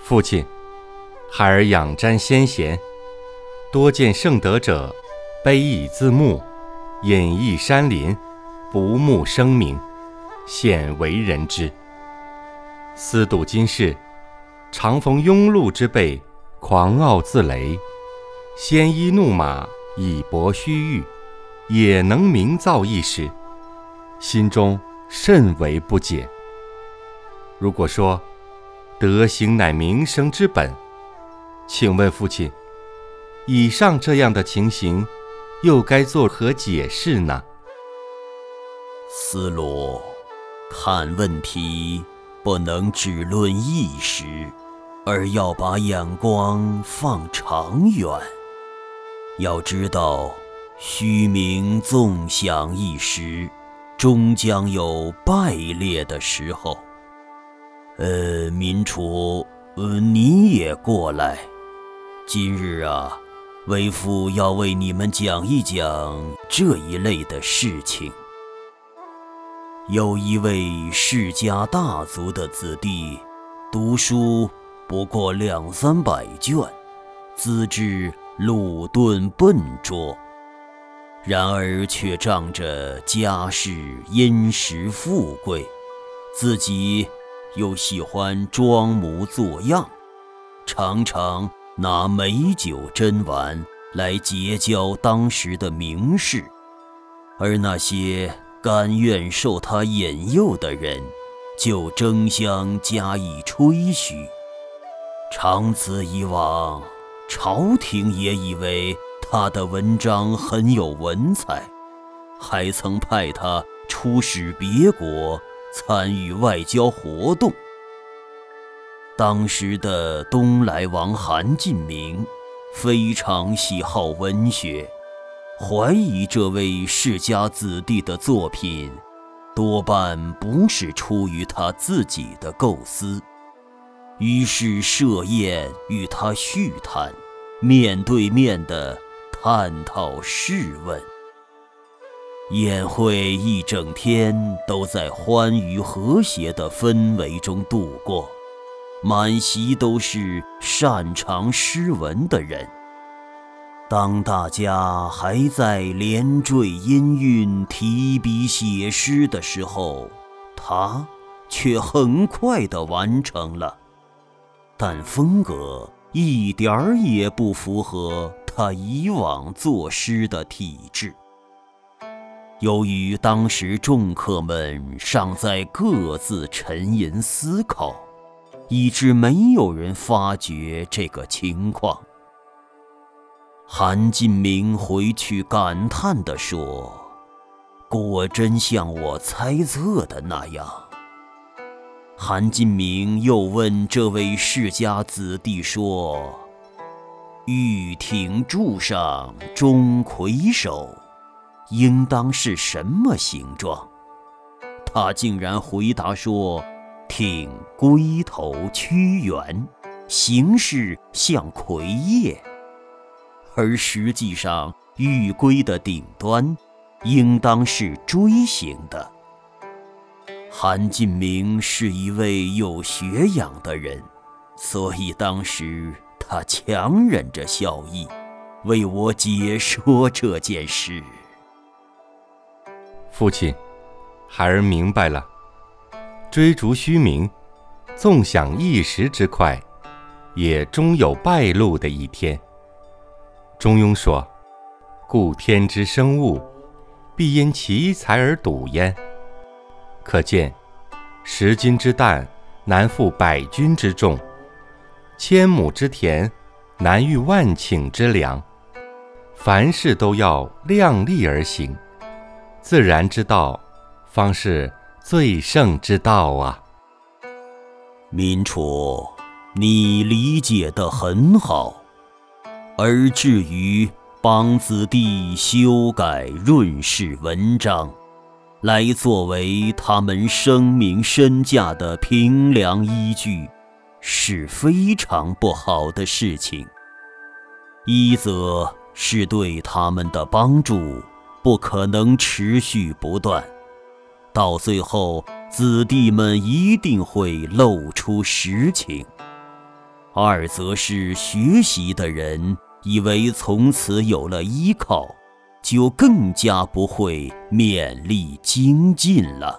父亲，孩儿仰瞻先贤，多见圣德者，卑以自牧，隐逸山林，不慕声名，鲜为人知。思睹今世，常逢庸碌之辈，狂傲自羸，鲜衣怒马，以博虚誉，也能名噪一时，心中甚为不解。如果说德行乃名声之本，请问父亲，以上这样的情形，又该作何解释呢？ 思路，看问题不能只论一时，而要把眼光放长远。要知道，虚名纵享一时，终将有败劣的时候。民楚，你也过来。今日啊，为父要为你们讲一讲这一类的事情。有一位世家大族的子弟，读书不过200-300卷，资质鲁钝笨拙，然而却仗着家世殷实富贵，自己又喜欢装模作样，常常拿美酒珍玩来结交当时的名士，而那些甘愿受他引诱的人，就争相加以吹嘘。长此以往，朝廷也以为他的文章很有文采，还曾派他出使别国，参与外交活动。当时的东莱王韩进明非常喜好文学，怀疑这位世家子弟的作品多半不是出于他自己的构思，于是设宴与他叙谈，面对面地探讨试问。宴会一整天都在欢愉和谐的氛围中度过，满席都是擅长诗文的人。当大家还在连缀音韵、提笔写诗的时候，他却很快地完成了，但风格一点儿也不符合他以往作诗的体制。由于当时众客们尚在各自沉吟思考，以致没有人发觉这个情况。韩进明回去感叹地说：“果真像我猜测的那样。”韩进明又问这位世家子弟说：“玉挺柱上钟馗首，应当是什么形状？”他竟然回答说：“挺龟头屈圆，形式像葵叶。”而实际上，玉龟的顶端应当是锥形的。韩进明是一位有学养的人，所以当时他强忍着笑意，为我解说这件事。 父亲，孩儿明白了。追逐虚名，纵享一时之快，也终有败露的一天。中庸说：“故天之生物，必因其才而笃焉。”可见10斤之担难负100钧之重，1000亩之田难遇万顷之粮。凡事都要量力而行，自然之道方是最胜之道啊。 民楚，你理解得很好。而至于帮子弟修改润饰文章，来作为他们声名身价的评量依据，是非常不好的事情。一则是对他们的帮助不可能持续不断，到最后子弟们一定会露出实情； 二则是学习的人以为从此有了依靠，就更加不会勉力精进了。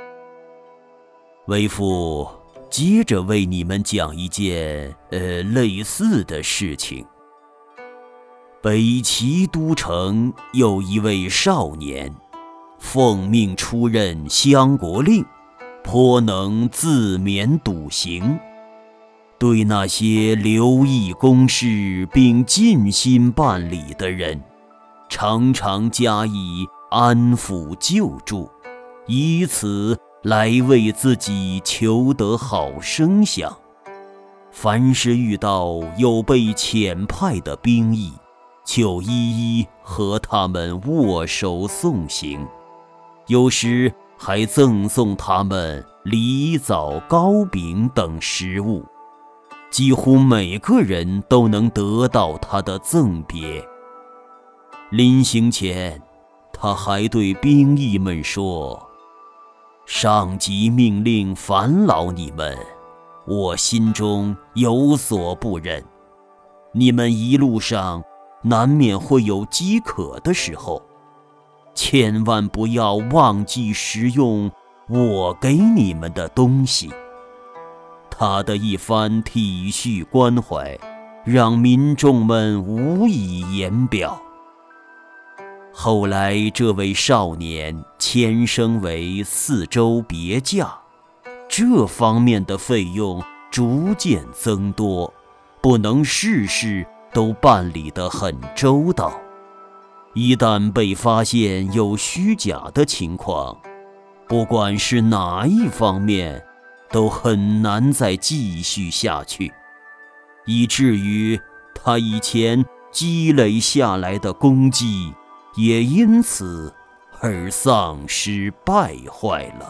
为父接着为你们讲一件类似的事情。北齐都城有一位少年，奉命出任相国令，颇能自勉笃行，对那些留意公事并尽心办理的人，常常加以安抚救助，以此来为自己求得好声响。凡是遇到有被遣派的兵役，就一一和他们握手送行，有时还赠送他们梨枣糕饼等食物，几乎每个人都能得到他的赠别。临行前，他还对兵役们说：上级命令烦劳你们，我心中有所不忍。你们一路上难免会有饥渴的时候，千万不要忘记食用我给你们的东西。他的一番体恤关怀，让民众们无以言表。后来这位少年迁升为4州别驾，这方面的费用逐渐增多，不能事事都办理得很周到。一旦被发现有虚假的情况，不管是哪一方面，都很难再继续下去，以至于他以前积累下来的功绩也因此而丧失败坏了。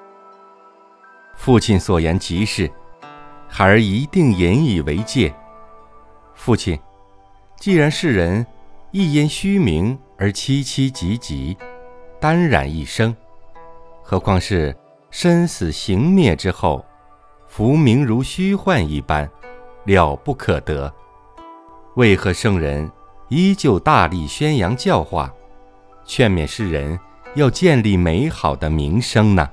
父亲所言极是，孩儿一定引以为戒。父亲，既然世人一因虚名而戚戚汲汲，耽染一生，何况是身死形灭之后，浮名如虚幻一般，了不可得。为何圣人依旧大力宣扬教化，劝勉世人要建立美好的名声呢？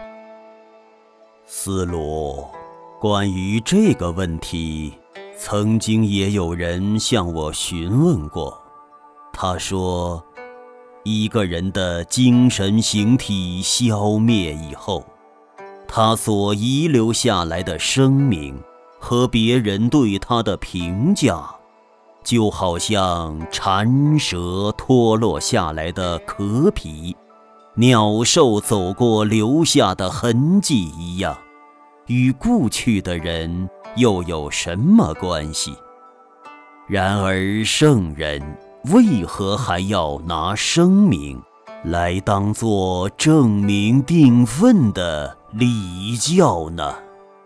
思鲁，关于这个问题，曾经也有人向我询问过。他说，一个人的精神形体消灭以后，他所遗留下来的声名和别人对他的评价，就好像蝉蛇脱落下来的壳皮，鸟兽走过留下的痕迹一样，与故去的人又有什么关系？然而圣人为何还要拿声名来当作证明定分的礼教呢？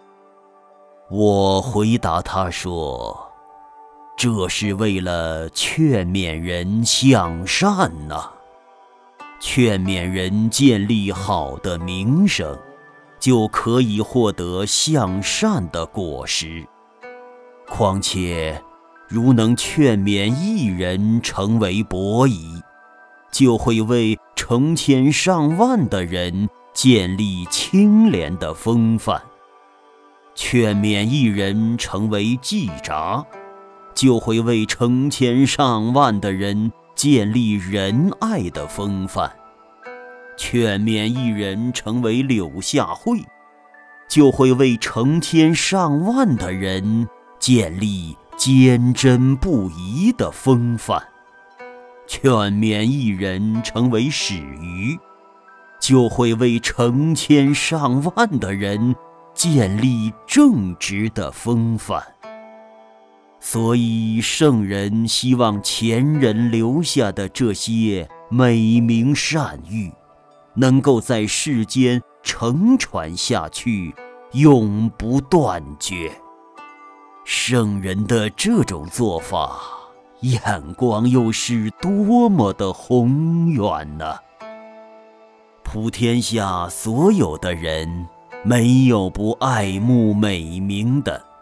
我回答他说，这是为了劝勉人向善呐，劝勉人建立好的名声，就可以获得向善的果实。况且如能劝勉一人成为伯夷，就会为成千上万的人建立清廉的风范；劝勉一人成为季札，就会为成千上万的人建立仁爱的风范；劝勉一人成为柳下惠，就会为成千上万的人建立坚贞不移的风范；劝勉一人成为史鱼，就会为成千上万的人建立正直的风范。所以圣人希望前人留下的这些美名善誉，能够在世间承传下去，永不断绝。圣人的这种做法，眼光又是多么的宏远呢？普天下所有的人，没有不爱慕美名的，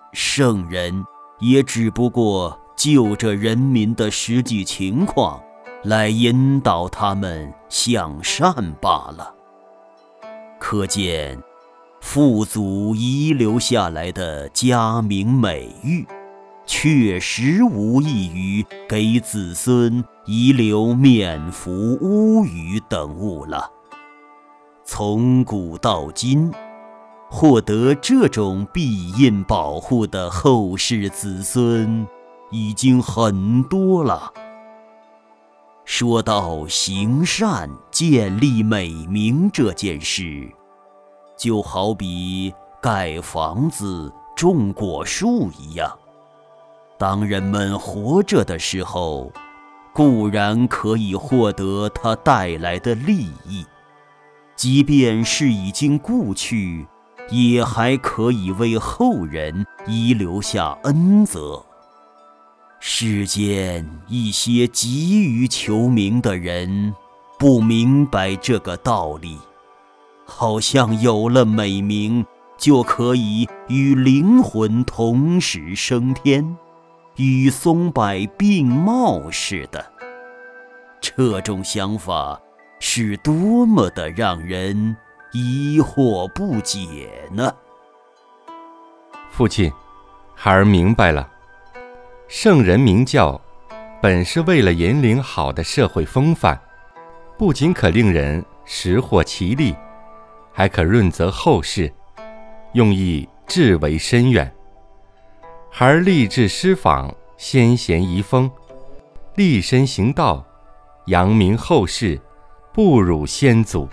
圣人也只不过就着人民的实际情况来引导他们向善罢了。可见父祖遗留下来的佳名美誉，确实无异于给子孙遗留免服乌鱼等物了。从古到今，获得这种庇荫保护的后世子孙已经很多了。说到行善建立美名这件事，就好比盖房子种果树一样，当人们活着的时候，固然可以获得它带来的利益，即便是已经故去，也还可以为后人遗留下恩泽。世间一些急于求名的人不明白这个道理，好像有了美名就可以与灵魂同时升天，与松柏并茂似的。这种想法是多么的让人疑惑不解呢？ 父亲，孩儿明白了。圣人名教本是为了引领好的社会风范，不仅可令人识获其利，还可润泽后世，用意至为深远。孩儿立志师访先贤遗风，立身行道，扬名后世，不辱先祖。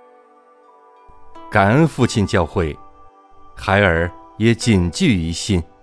感恩父亲教诲，孩儿也谨记于心。